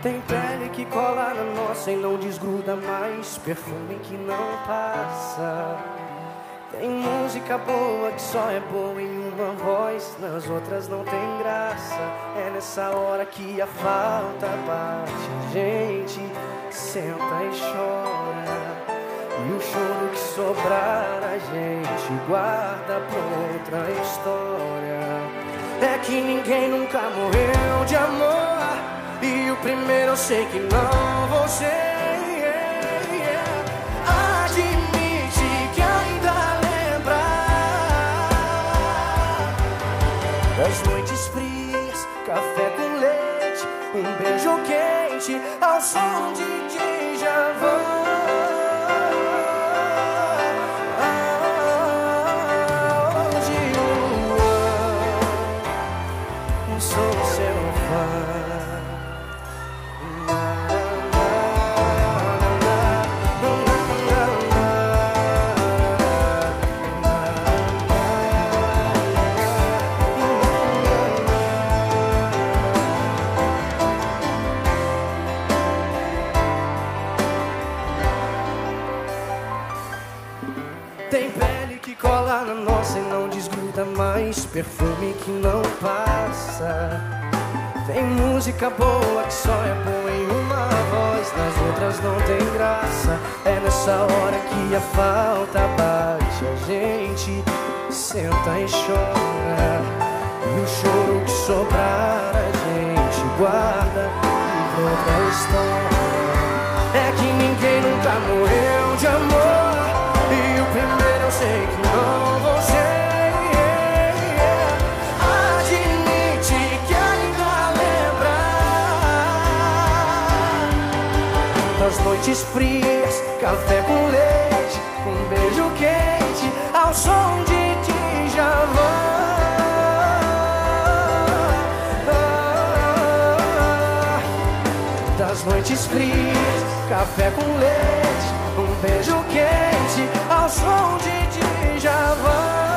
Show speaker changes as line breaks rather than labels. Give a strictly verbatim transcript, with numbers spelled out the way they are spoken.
Tem pele que cola na nossa e não desgruda mais, perfume que não passa. Tem música boa que só é boa em uma voz, nas outras não tem graça. É nessa hora que a falta bate, a gente senta e chora. E o choro que sobrar a gente guarda pra outra história. É que ninguém nunca morreu de amor, e o primeiro eu sei que não vou ser. yeah, yeah. Admite que ainda lembra das noites frias, café com leite, um beijo quente ao som de Djavan. Sou seu fã. Tem pele que cola na nossa e não desgruda mais, perfume que não passa. Tem música boa que só é boa em uma voz, nas outras não tem graça. É nessa hora que a falta bate, a gente senta e chora. E o choro que sobrar a gente guarda pra outra história. É que ninguém nunca morreu de amor, e o primeiro eu sei que não vou ser. Das noites frias, café com leite, um beijo quente ao som de Djavan. Das noites frias, café com leite, um beijo quente ao som de Djavan.